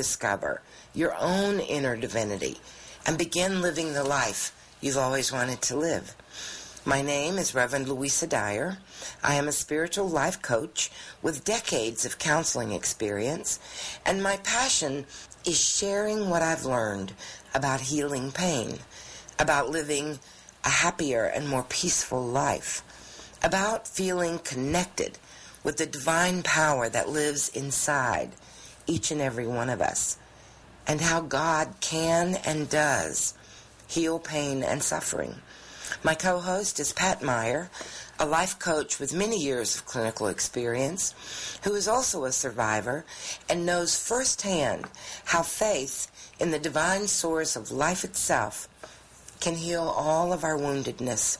discover your own inner divinity and begin living the life you've always wanted to live. My name is Reverend Louisa Dyer. I am a spiritual life coach with decades of counseling experience, and my passion is sharing what I've learned about healing pain, about living a happier and more peaceful life, about feeling connected with the divine power that lives inside each and every one of us, and how God can and does heal pain and suffering. My co-host is Pat Meyer, a life coach with many years of clinical experience, who is also a survivor and knows firsthand how faith in the divine source of life itself can heal all of our woundedness.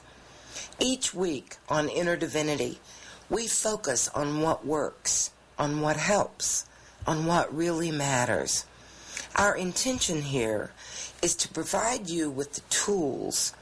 Each week on Inner Divinity, we focus on what works, on what helps, on what really matters. Our intention here is to provide you with the tools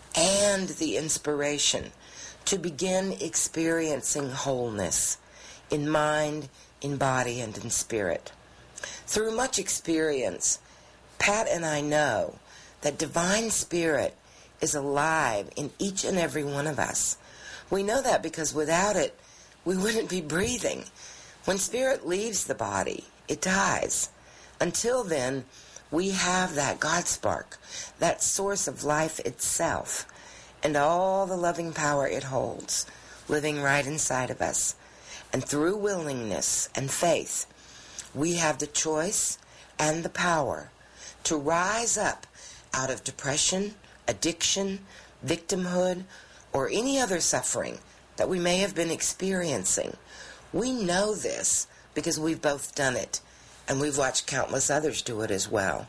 and the inspiration to begin experiencing wholeness in mind, in body, and in spirit. Through much experience, Pat and I know that divine spirit is alive in each and every one of us. We know that because without it, we wouldn't be breathing. When spirit leaves the body, it dies. Until then, we have that God spark, that source of life itself, and all the loving power it holds, living right inside of us. And through willingness and faith, we have the choice and the power to rise up out of depression, addiction, victimhood, or any other suffering that we may have been experiencing. We know this because we've both done it, and we've watched countless others do it as well.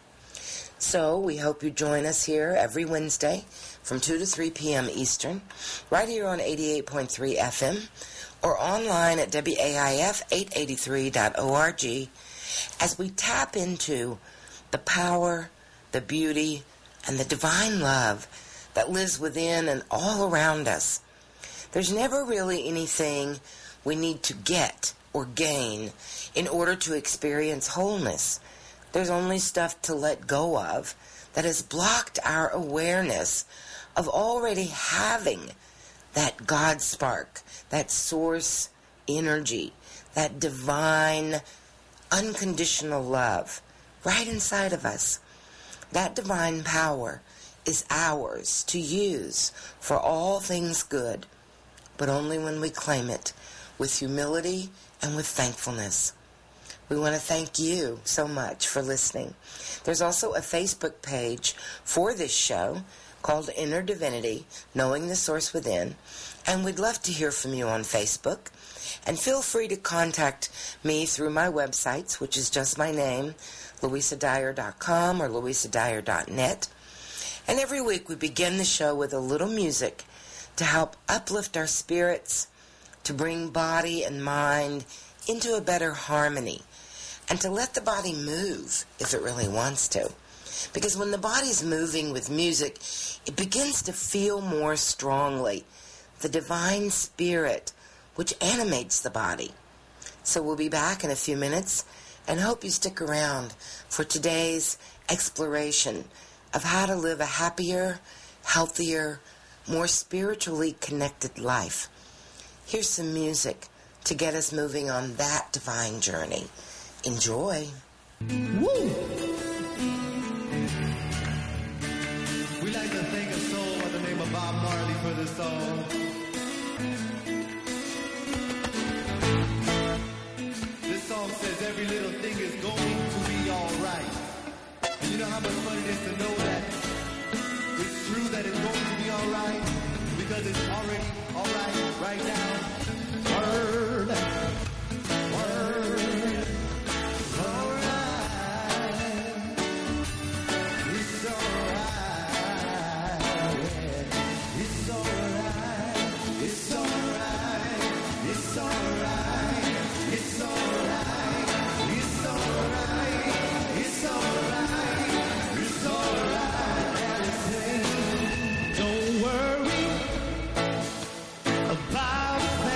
So we hope you join us here every Wednesday from 2 to 3 p.m. Eastern, right here on 88.3 FM, or online at WAIF883.org, as we tap into the power, the beauty, and the divine love that lives within and all around us. There's never really anything we need to get or gain in order to experience wholeness. There's only stuff to let go of that has blocked our awareness of already having that God spark, that source energy, that divine unconditional love right inside of us. That divine power is ours to use for all things good, but only when we claim it with humility and with thankfulness. We want to thank you so much for listening. There's also a Facebook page for this show called Inner Divinity, Knowing the Source Within, and we'd love to hear from you on Facebook. And feel free to contact me through my websites, which is just my name, louisadyer.com or louisadyer.net. And every week we begin the show with a little music to help uplift our spirits, to bring body and mind into a better harmony, and to let the body move if it really wants to. Because when the body's moving with music, it begins to feel more strongly the divine spirit which animates the body. So we'll be back in a few minutes, and hope you stick around for today's exploration of how to live a happier, healthier, more spiritually connected life. Here's some music to get us moving on that divine journey. Enjoy. Woo! We like to thank a soul by the name of Bob Marley for this song. This song says every little thing is going to be alright. And you know how much fun it is to know that it's true that it's going to be alright? Because it's already alright right now. Word. Word. Don't worry about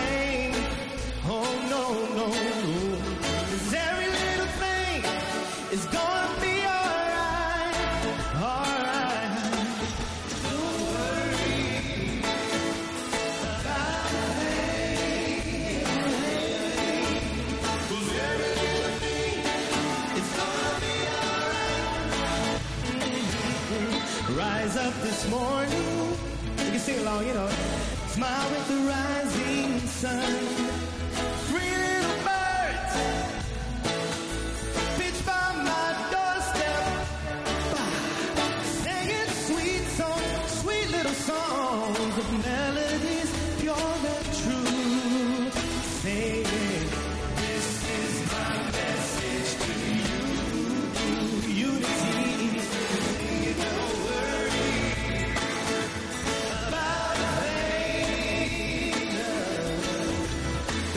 It's gonna be alright, alright. Don't worry about a thing. 'Cause every little thing is gonna be alright. Rise up this morning. You can sing along, you know. Smile with the rising sun. Three little birds pitch by my doorstep, singing sweet songs, sweet little songs of melodies pure and true. Saying, this is my message to you. Unity. Don't worry about a thing.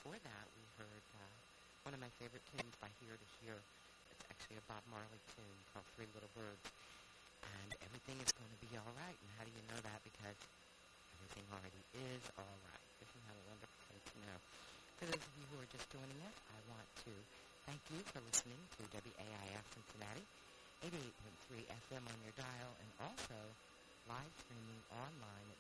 before that, we heard one of my favorite tunes by Here to Hear. It's actually a Bob Marley tune called Three Little Birds. And everything is going to be all right. And how do you know that? Because everything already is all right. Isn't that a wonderful thing to know? For those of you who are just joining us, I want to thank you for listening to WAIF Cincinnati, 88.3 FM on your dial, and also live streaming online at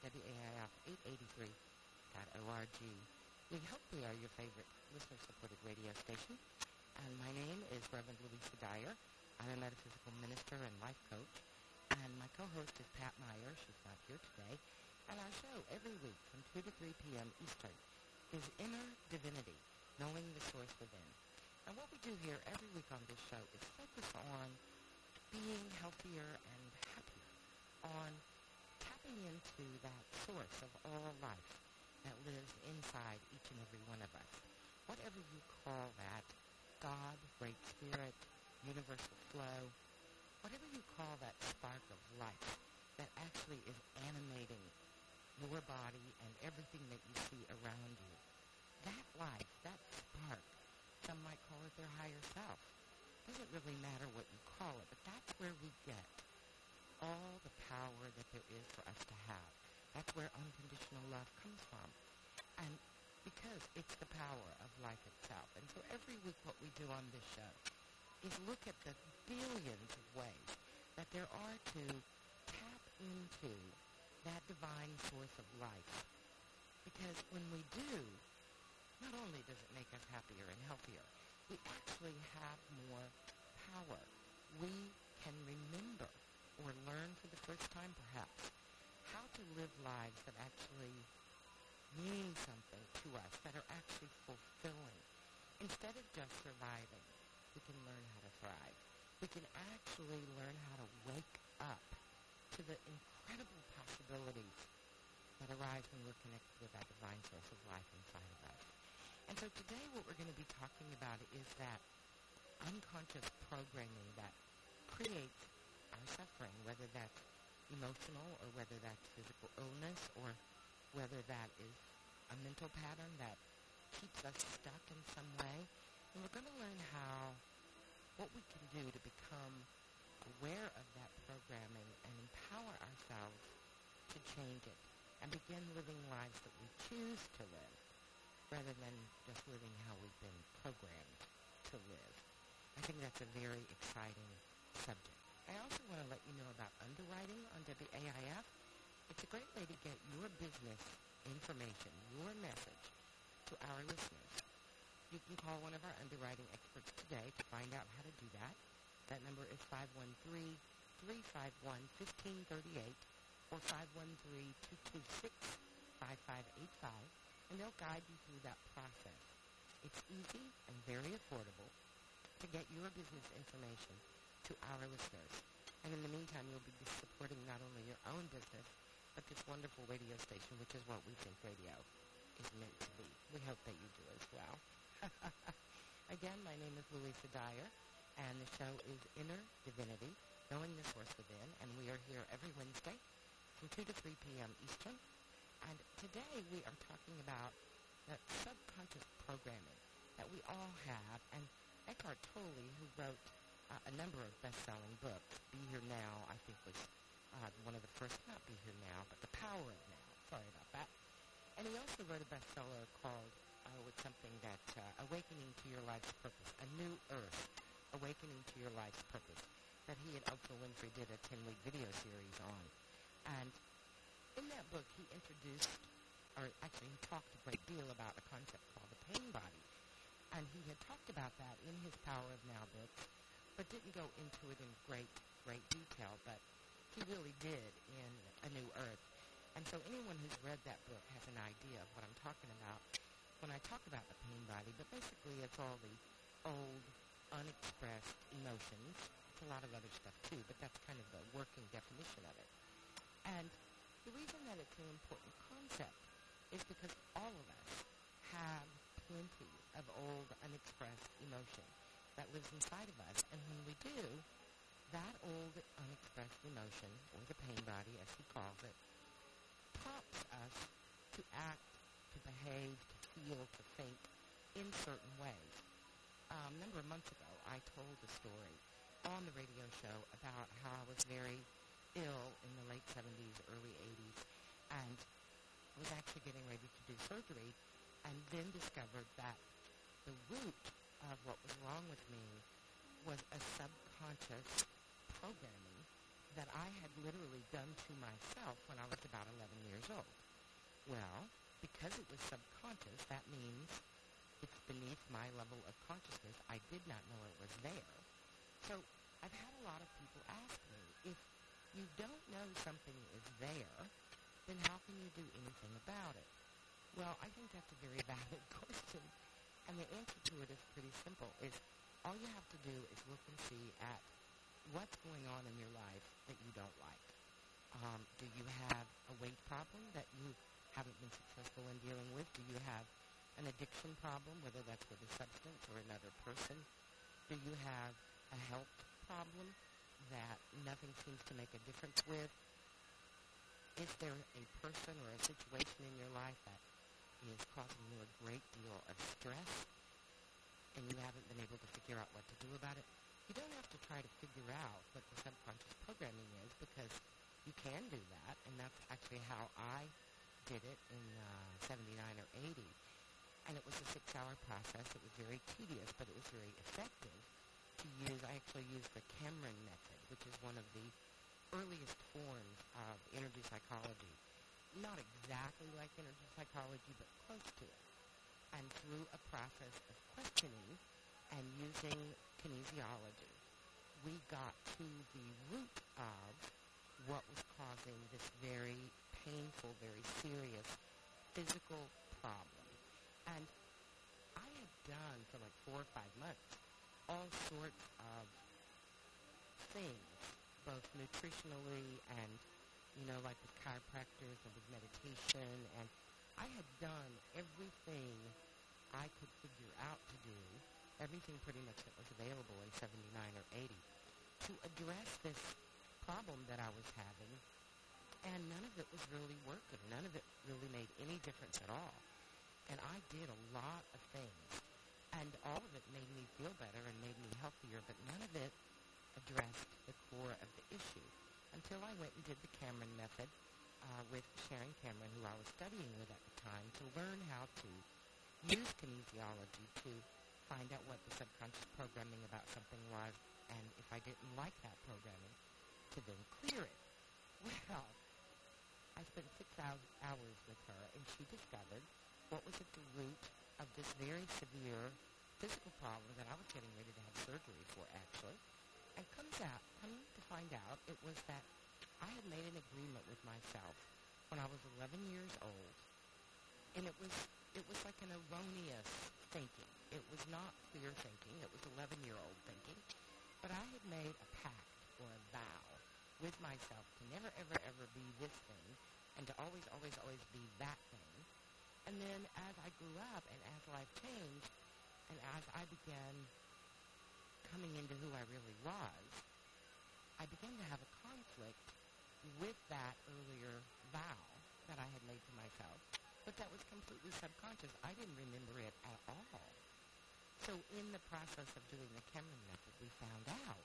WAIF883.org. We hope we are your favorite listener-supported radio station. And my name is Reverend Louisa Dyer. I'm a metaphysical minister and life coach. And my co-host is Pat Meyer. She's not here today. And our show every week from 2 to 3 p.m. Eastern is Inner Divinity, Knowing the Source Within. And what we do here every week on this show is focus on being healthier and happier, on tapping into that source of all life that lives inside each and every one of us. Whatever you call that, God, Great Spirit, universal flow, whatever you call that spark of life that actually is animating your body and everything that you see around you, that life, that spark, some might call it their higher self. Doesn't really matter what you call it, but that's where we get all the power that there is for us to have. That's where unconditional love comes from. And because it's the power of life itself. And so every week what we do on this show is look at the billions of ways that there are to tap into that divine source of life. Because when we do, not only does it make us happier and healthier, we actually have more power. We can remember or learn for the first time perhaps how to live lives that actually mean something to us, that are actually fulfilling. Instead of just surviving, we can learn how to thrive. We can actually learn how to wake up to the incredible possibilities that arise when we're connected with that divine source of life inside of us. And so today what we're going to be talking about is that unconscious programming that creates our suffering, whether that's emotional or whether that's physical illness or whether that is a mental pattern that keeps us stuck in some way. And we're going to learn what we can do to become aware of that programming and empower ourselves to change it and begin living lives that we choose to live rather than just living how we've been programmed to live. I think that's a very exciting subject. I also want to let you know about underwriting on WAIF. It's a great way to get your business information, your message, to our listeners. You can call one of our underwriting experts today to find out how to do that. That number is 513-351-1538 or 513-226-5585, and they'll guide you through that process. It's easy and very affordable to get your business information to our listeners. And in the meantime, you'll be supporting not only your own business, but this wonderful radio station, which is what we think radio is meant to be. We hope that you do as well. Again, my name is Louisa Dyer, and the show is Inner Divinity, Knowing the Source Within, and we are here every Wednesday from 2 to 3 p.m. Eastern. And today we are talking about that subconscious programming that we all have, and Eckhart Tolle, who wrote a number of best-selling books, Be Here Now, I think was one of the first, not Be Here Now, but The Power of Now. Sorry about that. And he also wrote a bestseller called, with something that, Awakening to Your Life's Purpose, A New Earth, Awakening to Your Life's Purpose, that he and Oprah Winfrey did a 10-week video series on. And in that book, he introduced, or actually he talked a great deal about a concept called the pain body. And he had talked about that in his Power of Now book, but didn't go into it in great detail, but he really did in A New Earth. And so anyone who's read that book has an idea of what I'm talking about when I talk about the pain body, but basically it's all the old, unexpressed emotions. It's a lot of other stuff too, but that's kind of the working definition of it. And the reason that it's an important concept is because all of us have plenty of old, unexpressed emotion that lives inside of us. And when we do, that old, unexpressed emotion, or the pain body, as he calls it, prompts us to act, to behave, to feel, to think in certain ways. A number of months ago, I told a story on the radio show about how I was very ill in the late 70s, early 80s, and was actually getting ready to do surgery, and then discovered that the root of what was wrong with me was a subconscious programming that I had literally done to myself when I was about 11 years old. Well, because it was subconscious, that means it's beneath my level of consciousness. I did not know it was there. So I've had a lot of people ask me, if you don't know something is there, then how can you do anything about it? Well, I think that's a very valid question. And the answer to it is pretty simple, is all you have to do is look and see at what's going on in your life that you don't like. Do you have a weight problem that you haven't been successful in dealing with? Do you have an addiction problem, whether that's with a substance or another person? Do you have a health problem that nothing seems to make a difference with? Is there a person or a situation in your life that is causing you a great deal of stress and you haven't been able to figure out what to do about it? You don't have to try to figure out what the subconscious programming is, because you can do that, and that's actually how I did it in 79 or 80. And it was a 6-hour process. It was very tedious, but it was very effective to use. I actually used the Cameron method, which is one of the earliest forms of energy psychology. Not exactly like energy psychology, but close to it. And through a process of questioning and using kinesiology, we got to the root of what was causing this very painful, very serious physical problem. And I had done for like 4 or 5 months all sorts of things, both nutritionally and, like with chiropractors and with meditation. And I had done everything I could figure out to do, everything pretty much that was available in 79 or 80, to address this problem that I was having. And none of it was really working. None of it really made any difference at all. And I did a lot of things. And all of it made me feel better and made me healthier, but none of it addressed the core of the issue. Until I went and did the Cameron method with Sharon Cameron, who I was studying with at the time, to learn how to use kinesiology to find out what the subconscious programming about something was, and if I didn't like that programming, to then clear it. Well, I spent 6 hours with her, and she discovered what was at the root of this very severe physical problem that I was getting ready to have surgery for, actually. And coming to find out, it was that I had made an agreement with myself when I was 11 years old, and it was like an erroneous thinking. It was not clear thinking. It was 11-year-old thinking. But I had made a pact or a vow with myself to never, ever, ever be this thing, and to always, always, always be that thing. And then as I grew up and as life changed, and as I began coming into who I really was, I began to have a conflict with that earlier vow that I had made to myself, but that was completely subconscious. I didn't remember it at all. So in the process of doing the Cameron method, we found out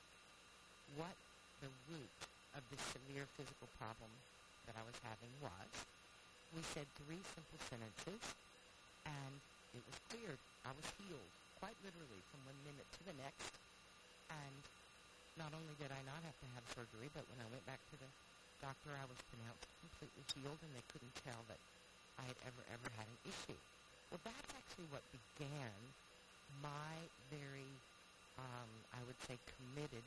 what the root of this severe physical problem that I was having was. We said 3 simple sentences, and it was cleared. I was healed, quite literally, from one minute to the next. And not only did I not have to have surgery, but when I went back to the doctor, I was pronounced completely healed, and they couldn't tell that I had ever had an issue. Well, that's actually what began my very, I would say, committed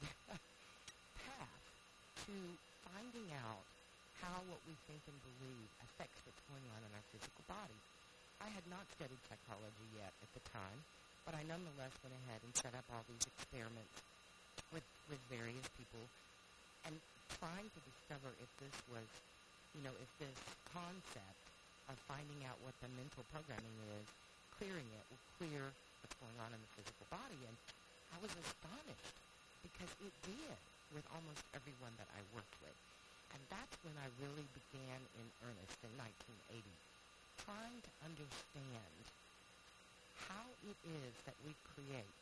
path to finding out how what we think and believe affects what's going on in our physical body. I had not studied psychology yet at the time, but I nonetheless went ahead and set up all these experiments with various people and trying to discover if this was, if this concept of finding out what the mental programming is, clearing it, will clear what's going on in the physical body. And I was astonished because it did with almost everyone that I worked with. And that's when I really began in earnest in 1980, trying to understand how it is that we create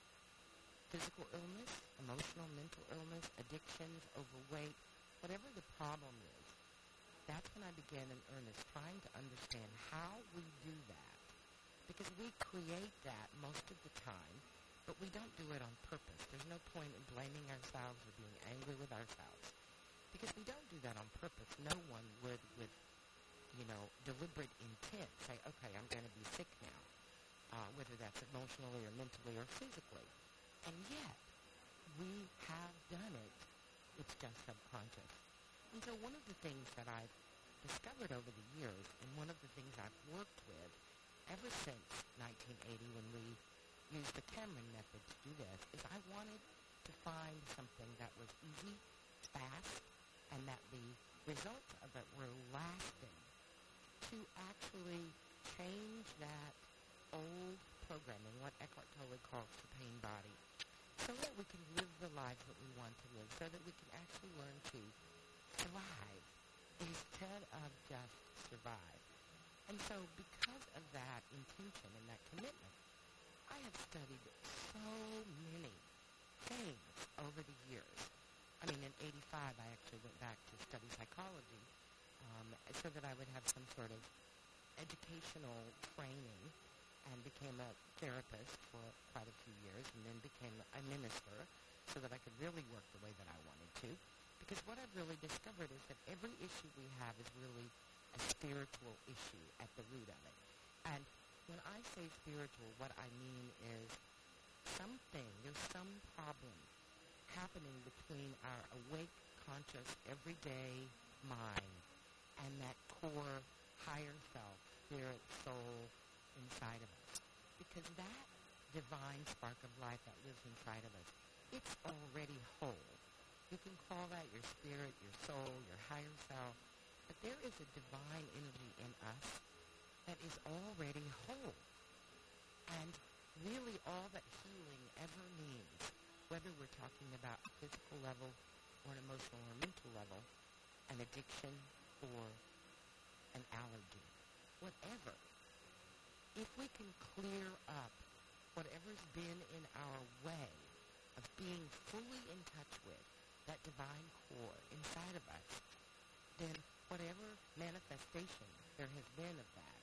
physical illness, emotional, mental illness, addictions, overweight, whatever the problem is, that's when I began in earnest trying to understand how we do that. Because we create that most of the time, but we don't do it on purpose. There's no point in blaming ourselves or being angry with ourselves. Because we don't do that on purpose. No one would, with, deliberate intent, say, okay, I'm going to be sick now, whether that's emotionally or mentally or physically. And yet, we have done it. It's just subconscious. And so one of the things that I've discovered over the years, and one of the things I've worked with ever since 1980 when we used the Cameron method to do this, is I wanted to find something that was easy, fast, and that the results of it were lasting to actually change that old programming, what Eckhart Tolle calls the pain body, so that we can live the lives that we want to live, so that we can actually learn to thrive instead of just survive. And so because of that intention and that commitment, I have studied so many things over the years. I mean, in 85, I actually went back to study psychology so that I would have some sort of educational training, and became a therapist for quite a few years, and then became a minister so that I could really work the way that I wanted to. Because what I've really discovered is that every issue we have is really a spiritual issue at the root of it. And when I say spiritual, what I mean is there's some problem happening between our awake, conscious, everyday mind and that core higher self, spirit, soul inside of us. Because that divine spark of life that lives inside of us, it's already whole. You can call that your spirit, your soul, your higher self, but there is a divine energy in us that is already whole. And really all that healing ever means, whether we're talking about a physical level or an emotional or mental level, an addiction or an allergy, whatever, if we can clear up whatever's been in our way of being fully in touch with that divine core inside of us, then whatever manifestation there has been of that,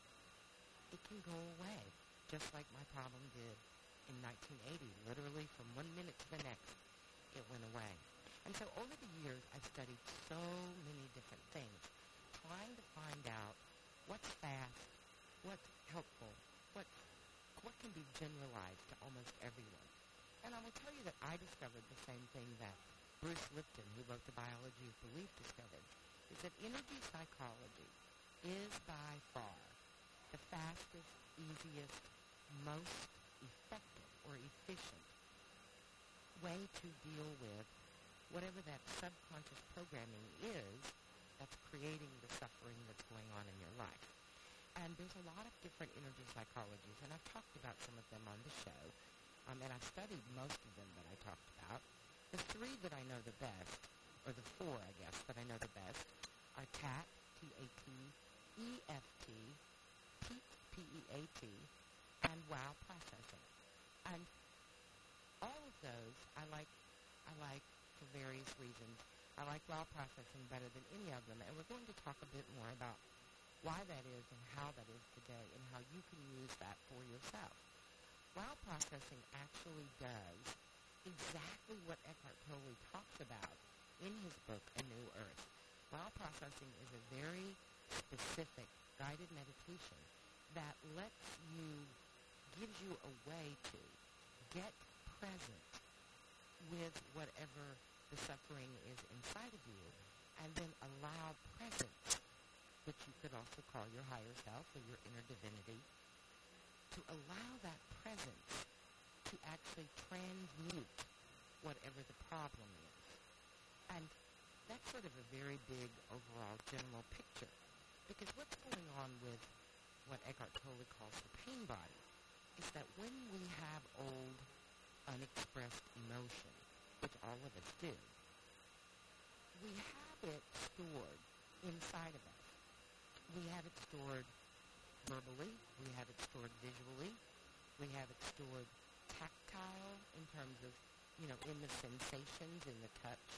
it can go away, just like my problem did in 1980. Literally from one minute to the next, it went away. And so over the years, I've studied so many different things, trying to find out what's fast, what's helpful, what can be generalized to almost everyone. And I will tell you that I discovered the same thing that Bruce Lipton, who wrote The Biology of Belief, discovered, is that energy psychology is by far the fastest, easiest, most effective or efficient way to deal with whatever that subconscious programming is that's creating the suffering that's going on in your life. And there's a lot of different energy psychologies, and I've talked about some of them on the show, and I've studied most of them that I talked about. The three that I know the best, or the four, I guess, that I know the best, are TAT, T-A-T, EFT, PEAT, P-E-A-T, and WOW processing. And all of those I like for various reasons. I like WOW processing better than any of them, and we're going to talk a bit more about why that is and how that is today and how you can use that for yourself. WOW processing actually does exactly what Eckhart Tolle talks about in his book, A New Earth. WOW processing is a very specific guided meditation that gives you a way to get present with whatever the suffering is inside of you, and then allow presence, which you could also call your higher self or your inner divinity, to allow that presence to actually transmute whatever the problem is. And that's sort of a very big overall general picture, because what's going on with what Eckhart Tolle calls the pain body is that when we have old, unexpressed emotion, which all of us do, we have it stored inside of us. We have it stored verbally, we have it stored visually, we have it stored tactile in terms of, in the sensations, in the touch.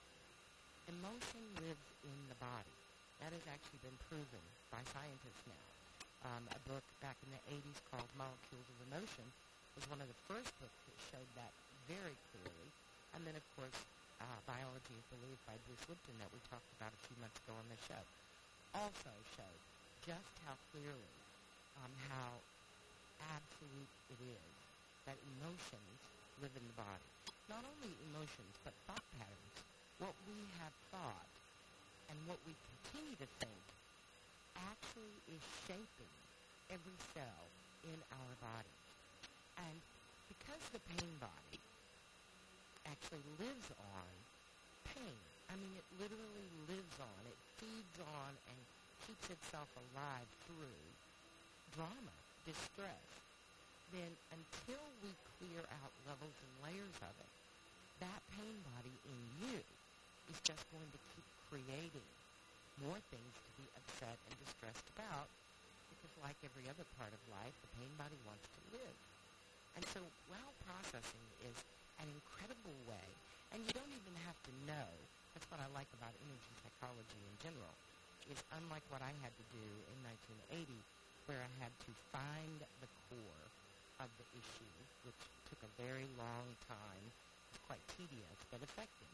Emotion lives in the body. That has actually been proven by scientists now. A book back in the 80s called Molecules of Emotion was one of the first books that showed that very clearly. And then, of course, Biology is Believed by Bruce Lipton that we talked about a few months ago on the show also showed just how clearly, how absolute it is that emotions live in the body. Not only emotions, but thought patterns. What we have thought and what we continue to think actually is shaping every cell in our body. And because the pain body actually lives on pain, I mean, it literally lives on, it feeds on and keeps itself alive through drama, distress, then until we clear out levels and layers of it, that pain body in you is just going to keep creating more things to be upset and distressed about, because like every other part of life, the pain body wants to live. And so wow processing is an incredible way, and you don't even have to know. That's what I like about energy psychology in general, is unlike what I had to do in 1980, where I had to find the core of the issue, which took a very long time. It's quite tedious, but effective.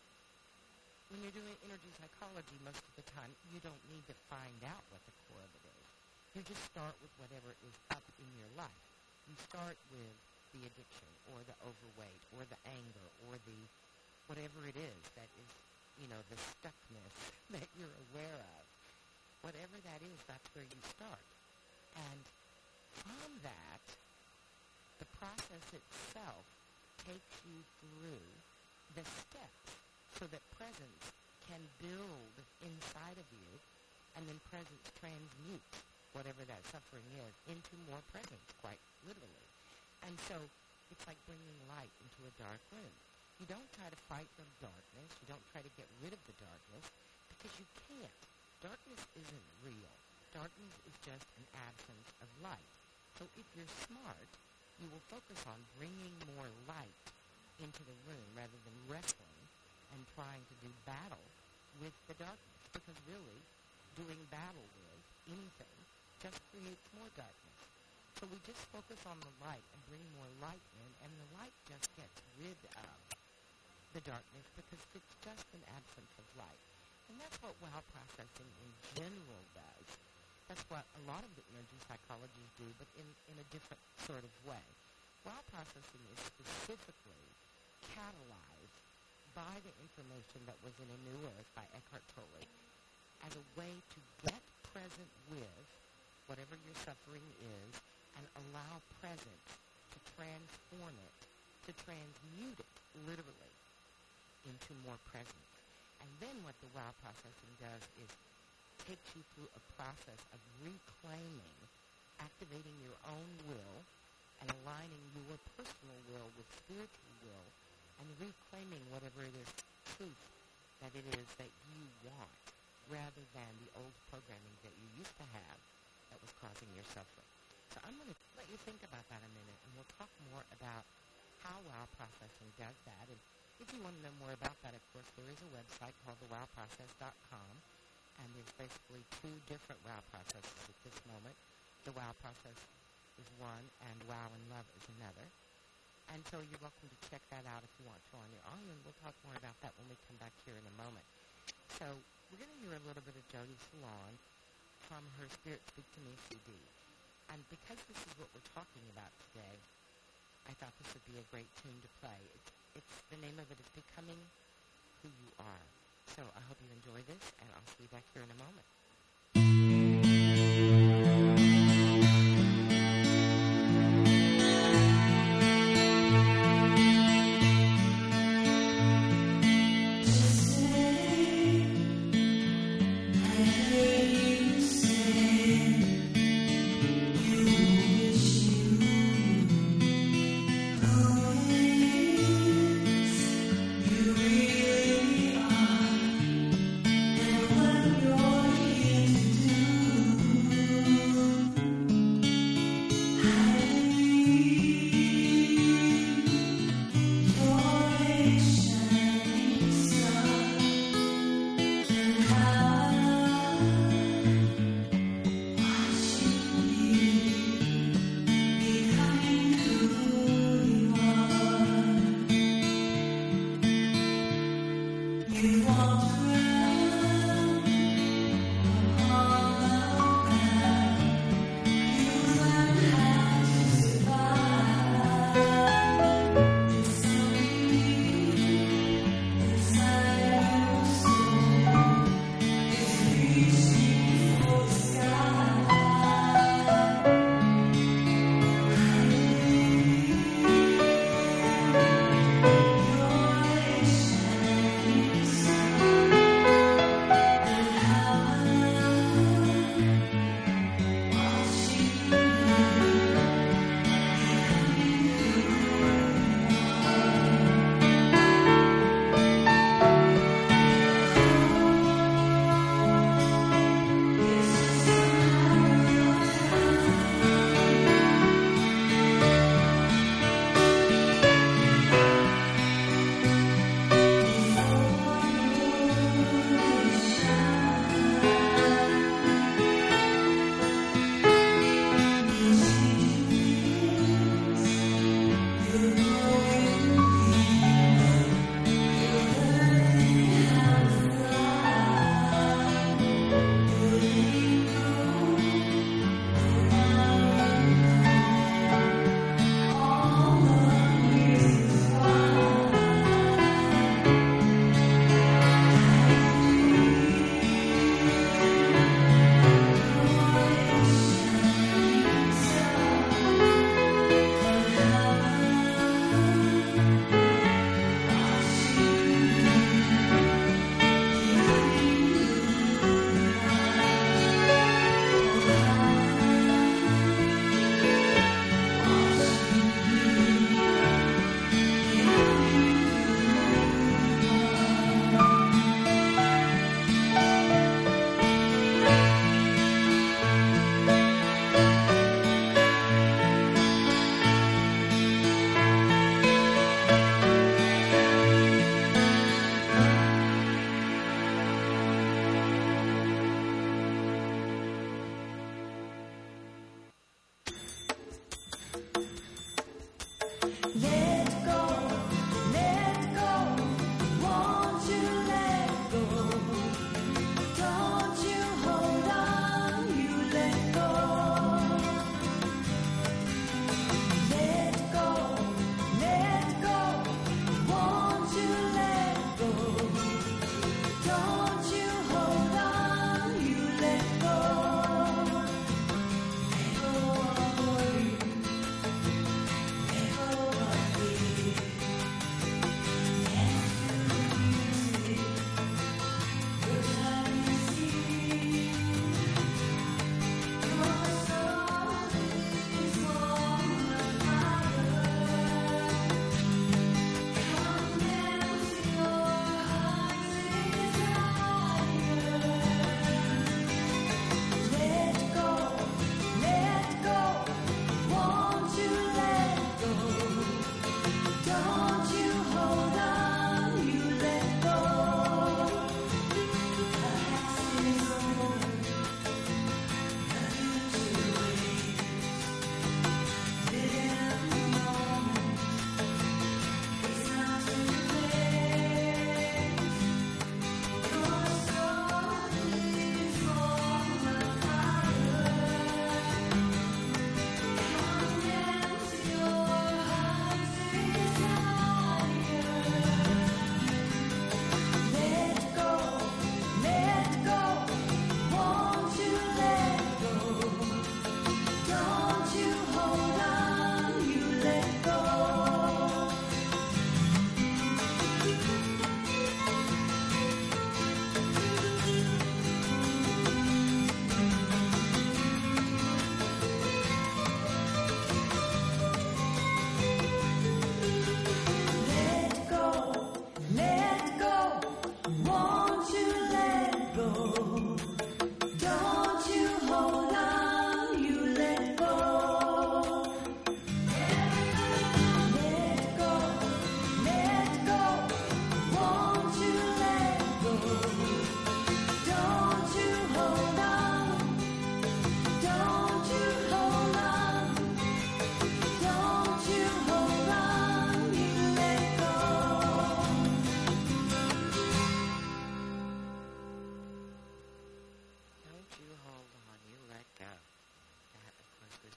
When you're doing energy psychology, most of the time, you don't need to find out what the core of it is. You just start with whatever is up in your life. You start with the addiction, or the overweight, or the anger, or the whatever it is that is, the stuckness that you're aware of. Whatever that is, that's where you start. And from that, the process itself takes you through the steps so that presence can build inside of you, and then presence transmutes whatever that suffering is into more presence, quite literally. And so it's like bringing light into a dark room. You don't try to fight the darkness. You don't try to get rid of the darkness, because you can't. Darkness isn't real. Darkness is just an absence of light. So if you're smart, you will focus on bringing more light into the room rather than wrestling and trying to do battle with the darkness, because really doing battle with anything just creates more darkness. So we just focus on the light and bring more light in, and the light just gets rid of the darkness, because it's just an absence of light. And that's what wow processing in general does. That's what a lot of the energy psychologists do, but in a different sort of way. Wow processing is specifically catalyzed by the information that was in A New Earth by Eckhart Tolle as a way to get present with whatever your suffering is and allow presence to transform it, to transmute it, literally, into more presence. And then what the wow processing does is takes you through a process of reclaiming, activating your own will, and aligning your personal will with spiritual will, and reclaiming whatever it is, truth that it is that you want, rather than the old programming that you used to have that was causing your suffering. So I'm going to let you think about that a minute, and we'll talk more about how wow processing does that. And if you want to know more about that, of course, there is a website called thewowprocess.com, and there's basically two different wow processes at this moment. The wow process is one, and wow and love is another. And so you're welcome to check that out if you want to on your own, and we'll talk more about that when we come back here in a moment. So we're going to hear a little bit of Jody Salon from her Spirit Speak to Me CD. And because this is what we're talking about today, I thought this would be a great tune to play. It's the name of it is Becoming Who You Are. So I hope you enjoy this, and I'll see you back here in a moment. You really are, and when you're here.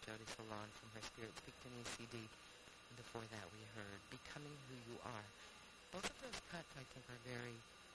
Jody Salon from her Spirit Speak to Me CD. And before that, we heard Becoming Who You Are. Both of those cuts, I think, are very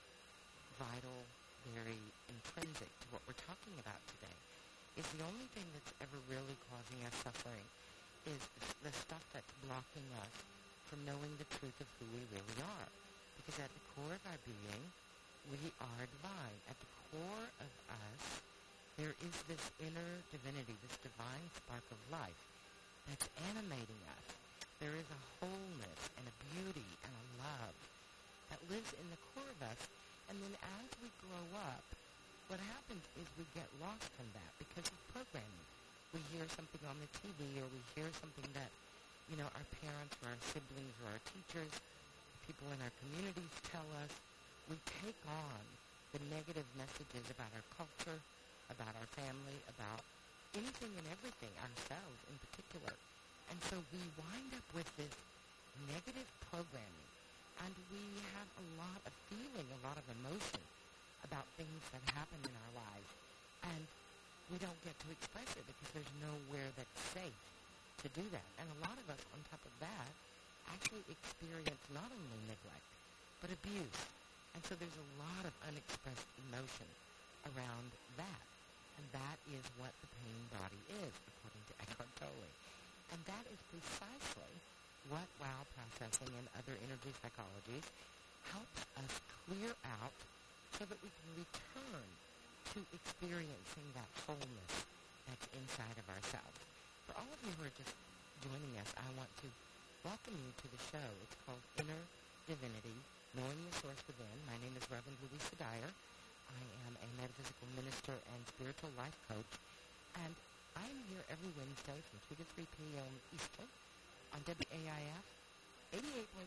vital, very intrinsic to what we're talking about today. Is the only thing that's ever really causing us suffering is the stuff that's blocking us from knowing the truth of who we really are. Because at the core of our being, we are divine. At the core of us, there is this inner divinity, this divine spark of life that's animating us. There is a wholeness and a beauty and a love that lives in the core of us. And then as we grow up, what happens is we get lost from that because of programming. We hear something on the TV, or we hear something that, our parents or our siblings or our teachers, people in our communities tell us. We take on the negative messages about our culture, about our family, about anything and everything, ourselves in particular. And so we wind up with this negative programming, and we have a lot of feeling, a lot of emotion about things that happen in our lives. And we don't get to express it because there's nowhere that's safe to do that. And a lot of us, on top of that, actually experience not only neglect, but abuse. And so there's a lot of unexpressed emotion around that. And that is what the pain body is, according to Eckhart Tolle. And that is precisely what WOW processing and other energy psychologies helps us clear out so that we can return to experiencing that wholeness that's inside of ourselves. For all of you who are just joining us, I want to welcome you to the show. It's called Inner Divinity, Knowing the Source Within. My name is Reverend Louisa Dyer. I am a metaphysical minister and spiritual life coach, and I am here every Wednesday from 2 to 3 p.m. Eastern on WAIF 88.3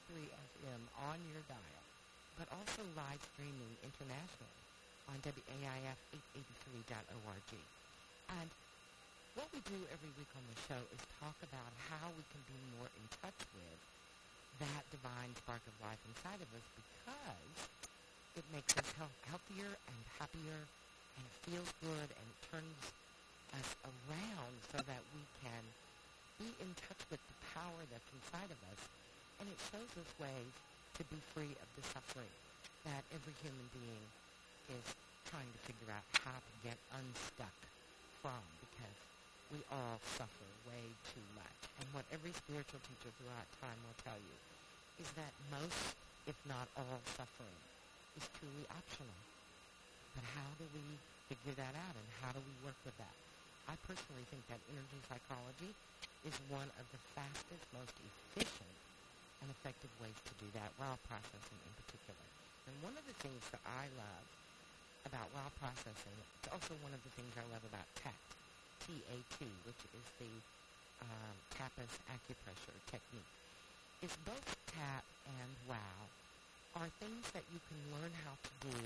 FM on your dial, but also live streaming internationally on WAIF883.org. And what we do every week on the show is talk about how we can be more in touch with that divine spark of life inside of us, because it makes us healthier and happier, and it feels good, and it turns us around so that we can be in touch with the power that's inside of us, and it shows us ways to be free of the suffering that every human being is trying to figure out how to get unstuck from, because we all suffer way too much. And what every spiritual teacher throughout time will tell you is that most, if not all, suffering is truly optional. But how do we figure that out, and how do we work with that? I personally think that energy psychology is one of the fastest, most efficient, and effective ways to do that, WOW processing in particular. And one of the things that I love about WOW processing, it's also one of the things I love about TAT, T-A-T, which is the TAPAS acupressure technique, is both TAT and WOW are things that you can learn how to do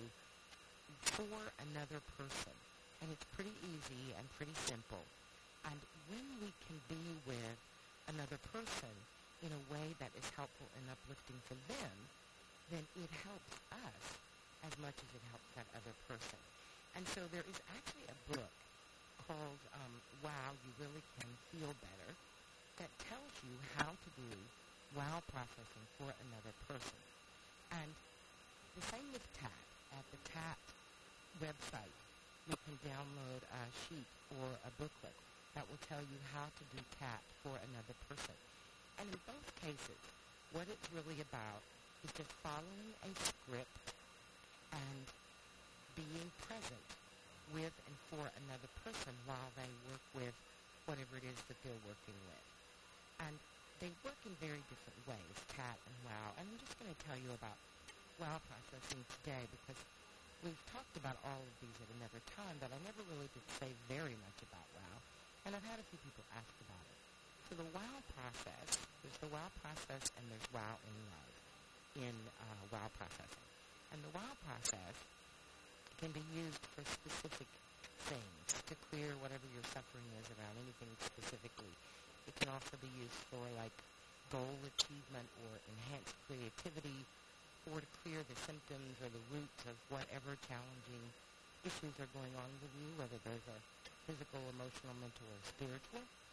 for another person. And it's pretty easy and pretty simple. And when we can be with another person in a way that is helpful and uplifting for them, then it helps us as much as it helps that other person. And so there is actually a book called Wow, You Really Can Feel Better that tells you how to do WOW processing for another person. And the same with TAT. At the TAT website, you can download a sheet or a booklet that will tell you how to do TAT for another person. And in both cases, what it's really about is just following a script and being present with and for another person while they work with whatever it is that they're working with. And they work in very different ways, TAT and WOW. And I'm just going to tell you about WOW processing today, because we've talked about all of these at another time, but I never really did say very much about WOW. And I've had a few people ask about it. So the WOW process, there's the WOW process and there's WOW in love in WOW processing. And the WOW process can be used for specific things, to clear whatever your suffering is around anything specifically. It can also be used for, like, goal achievement or enhanced creativity, or to clear the symptoms or the roots of whatever challenging issues are going on with you, whether those are physical, emotional, mental, or spiritual.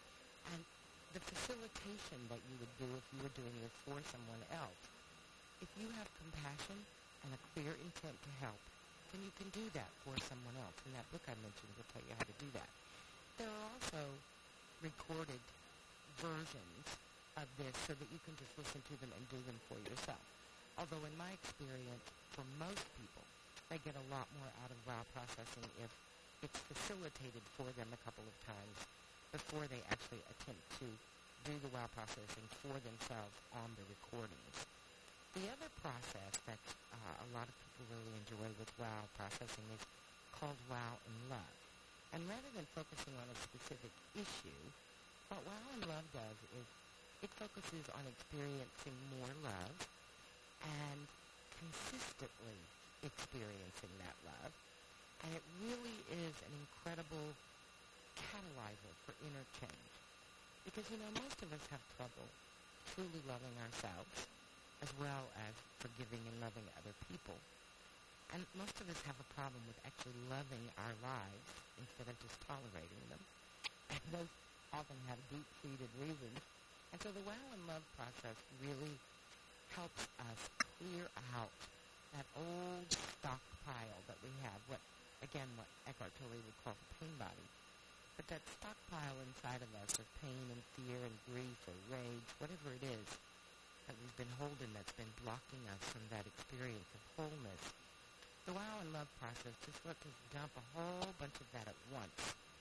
And the facilitation that you would do if you were doing this for someone else, if you have compassion and a clear intent to help, then you can do that for someone else. And that book I mentioned will tell you how to do that. There are also recorded versions of this so that you can just listen to them and do them for yourself. Although in my experience, for most people, they get a lot more out of wow processing if it's facilitated for them a couple of times before they actually attempt to do the wow processing for themselves on the recordings. The other process that a lot of people really enjoy with wow processing is called wow in love. And rather than focusing on a specific issue, what wow in love does is it focuses on experiencing more love and consistently experiencing that love. And it really is an incredible catalyzer for inner change. Because, most of us have trouble truly loving ourselves as well as forgiving and loving other people. And most of us have a problem with actually loving our lives instead of just tolerating them. And those often have deep-seated reasons. And so the wow and love process really helps us clear out that old stockpile that we have, what Eckhart Tolle would call the pain body. But that stockpile inside of us of pain and fear and grief or rage, whatever it is that we've been holding that's been blocking us from that experience of wholeness, the wow and love process just lets us dump a whole bunch of that at once.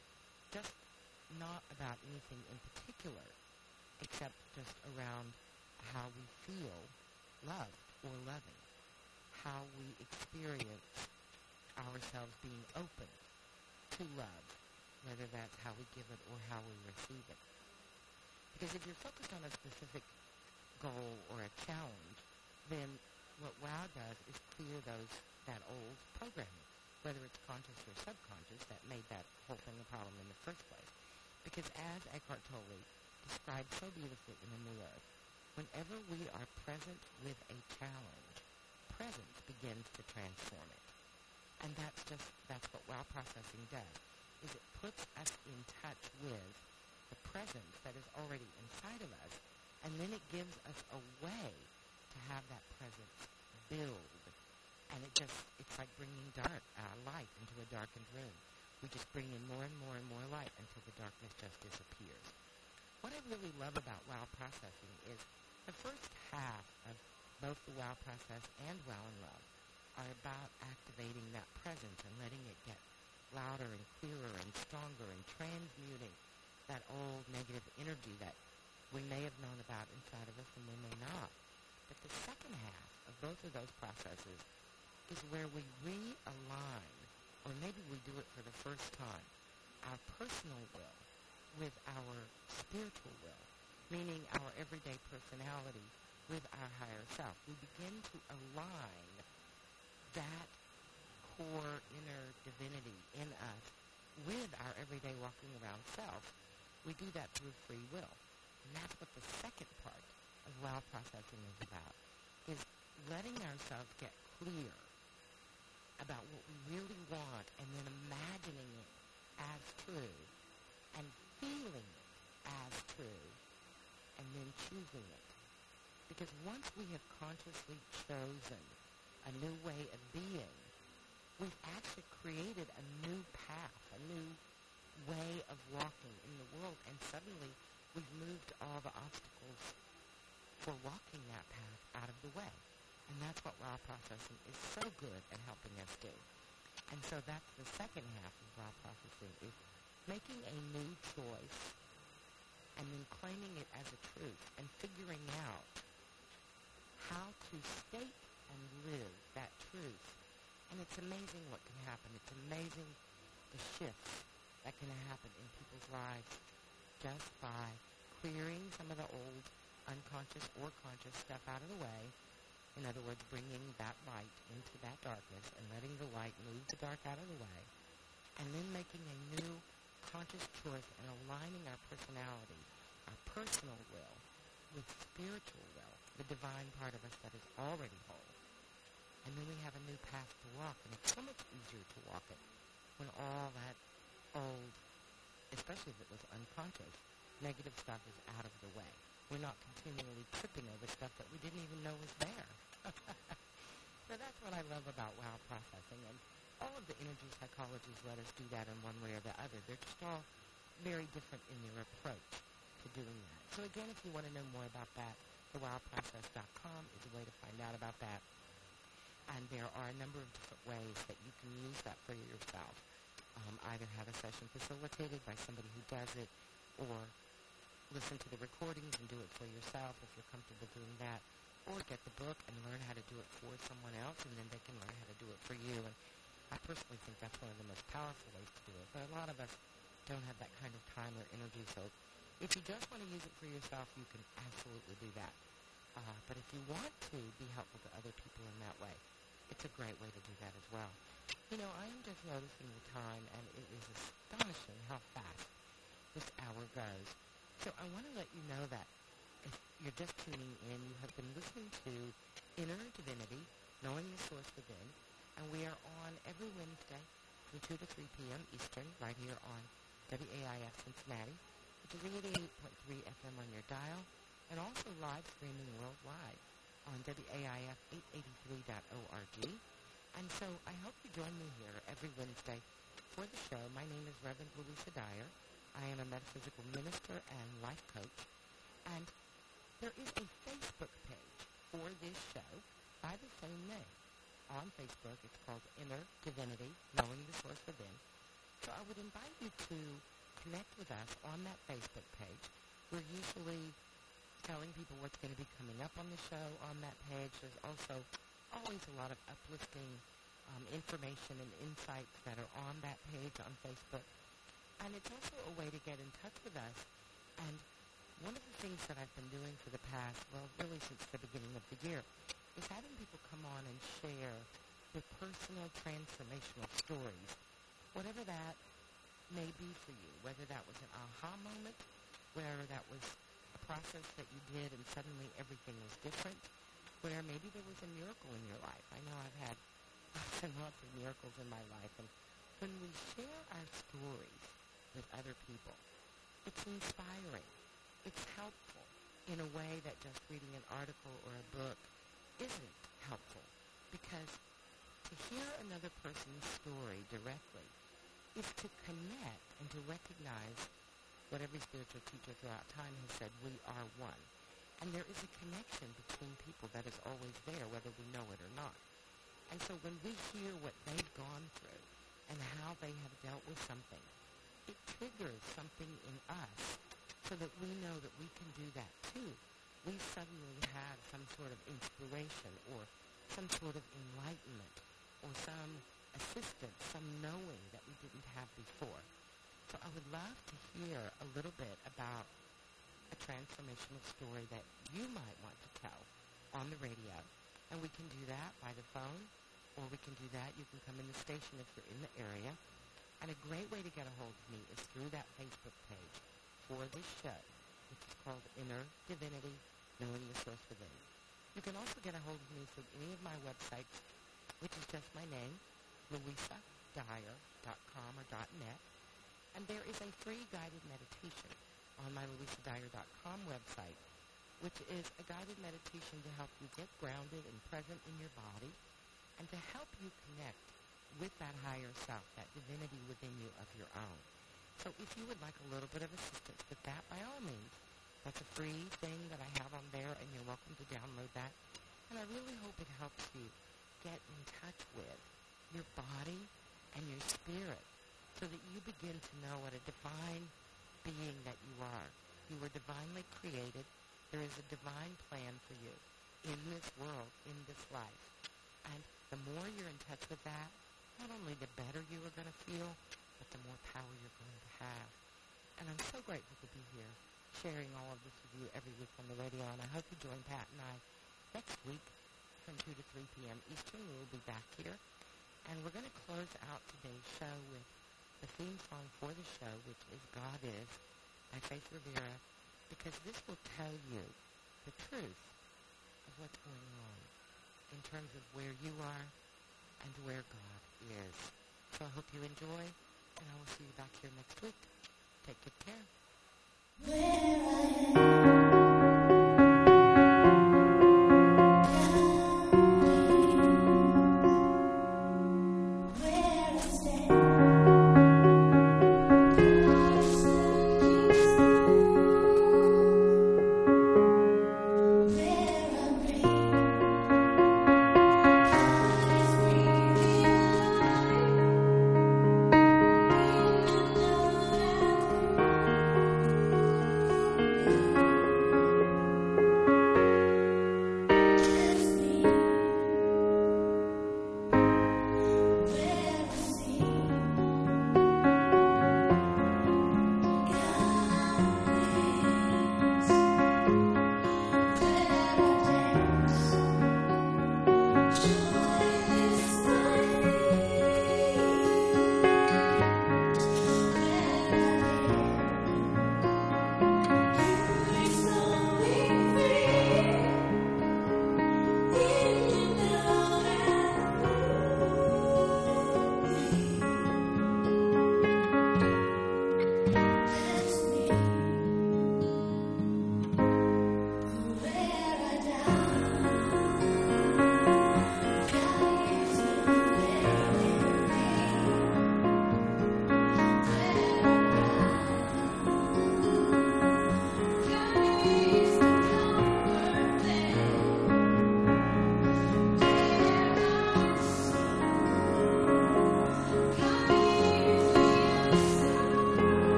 Just not about anything in particular, except just around how we feel loved or loving, how we experience ourselves being open to love, whether that's how we give it or how we receive it. Because if you're focused on a specific goal or a challenge, then what WOW does is clear that old programming, whether it's conscious or subconscious, that made that whole thing a problem in the first place. Because as Eckhart Tolle described so beautifully in The New Earth, whenever we are present with a challenge, presence begins to transform it. And that's what WOW processing does, is it puts us in touch with the presence that is already inside of us, and then it gives us a way to have that presence build. And it's like bringing light into a darkened room. We just bring in more and more and more light until the darkness just disappears. What I really love about WOW processing is the first half of both the WOW process and WOW in Love are about activating that presence and letting it get louder and clearer and stronger and transmuting that old negative energy that we may have known about inside of us and we may not. But the second half of both of those processes is where we realign, or maybe we do it for the first time, our personal will with our spiritual will, meaning our everyday personality with our higher self. We begin to align that core inner divinity in us with our everyday walking around self. We do that through free will. And that's what the second part of WOW processing is about, is letting ourselves get clear about what we really want and then imagining it as true and feeling it as true and then choosing it. Because once we have consciously chosen a new way of being, we've actually created a new path, a new way of walking in the world, and suddenly we've moved all the obstacles for walking that path out of the way. And that's what WOW processing is so good at helping us do. And so that's the second half of WOW processing, is making a new choice and then claiming it as a truth and figuring out how to state and live that truth. And it's amazing what can happen. It's amazing the shifts that can happen in people's lives just by clearing some of the old unconscious or conscious stuff out of the way. In other words, bringing that light into that darkness and letting the light move the dark out of the way. And then making a new conscious choice and aligning our personality, our personal will, with spiritual will, the divine part of us that is already whole. And then we have a new path to walk, and it's so much easier to walk it when all that old, especially if it was unconscious, negative stuff is out of the way. We're not continually tripping over stuff that we didn't even know was there. So that's what I love about wow processing. And all of the energy psychologies let us do that in one way or the other. They're just all very different in their approach to doing that. So again, if you want to know more about that, thewowprocess.com is a way to find out about that. And there are a number of different ways that you can use that for yourself. Either have a session facilitated by somebody who does it, or listen to the recordings and do it for yourself if you're comfortable doing that, or get the book and learn how to do it for someone else, and then they can learn how to do it for you. And I personally think that's one of the most powerful ways to do it. But a lot of us don't have that kind of time or energy, so if you just want to use it for yourself, you can absolutely do that. But if you want to be helpful to other people in that way, it's a great way to do that as well. You know, I'm just noticing the time, and it is astonishing how fast this hour goes. So I want to let you know that if you're just tuning in, you have been listening to Inner Divinity, Knowing the Source Within, and we are on every Wednesday from 2 to 3 p.m. Eastern, right here on WAIF Cincinnati, which is 88.3 FM on your dial, and also live streaming worldwide on WAIF883.org. And so I hope you join me here every Wednesday for the show. My name is Reverend Louisa Dyer. I am a metaphysical minister and life coach. And there is a Facebook page for this show by the same name. On Facebook, it's called Inner Divinity, Knowing the Source Within. So I would invite you to connect with us on that Facebook page. We're usually telling people what's going to be coming up on the show on that page. There's also always a lot of uplifting information and insights that are on that page on Facebook. And it's also a way to get in touch with us. And one of the things that I've been doing for the past, well, really since the beginning of the year, is having people come on and share their personal transformational stories, whatever that may be for you, whether that was an aha moment, whether that was a process that you did and suddenly everything was different, where maybe there was a miracle in your life. I know I've had lots and lots of miracles in my life, and when we share our stories with other people, it's inspiring. It's helpful in a way that just reading an article or a book isn't helpful, because to hear another person's story directly is to connect and to recognize what every spiritual teacher throughout time has said: we are one. And there is a connection between people that is always there, whether we know it or not. And so when we hear what they've gone through and how they have dealt with something, it triggers something in us so that we know that we can do that too. We suddenly have some sort of inspiration or some sort of enlightenment or some assistance, some knowing that we didn't have before. So I would love to hear a little bit about a transformational story that you might want to tell on the radio. And we can do that by the phone, or we can do that, you can come in the station if you're in the area. And a great way to get a hold of me is through that Facebook page for this show, which is called Inner Divinity, Knowing the Source Within. You can also get a hold of me through any of my websites, which is just my name, louisadyer.com or .net. And there is a free guided meditation on my louisadyer.com website, which is a guided meditation to help you get grounded and present in your body and to help you connect with that higher self, that divinity within you of your own. So if you would like a little bit of assistance with that, by all means, that's a free thing that I have on there, and you're welcome to download that. And I really hope it helps you get in touch with your body and your spirit so that you begin to know what a divine being that you are. You were divinely created. There is a divine plan for you in this world, in this life. And the more you're in touch with that, not only the better you are going to feel, but the more power you're going to have. And I'm so grateful to be here sharing all of this with you every week on the radio. And I hope you join Pat and I next week from 2 to 3 p.m. Eastern. We will be back here. And we're going to close out today's show with the theme song for the show, which is God Is by Faith Rivera, because this will tell you the truth of what's going on in terms of where you are and where God is. So I hope you enjoy, and I will see you back here next week. Take good care.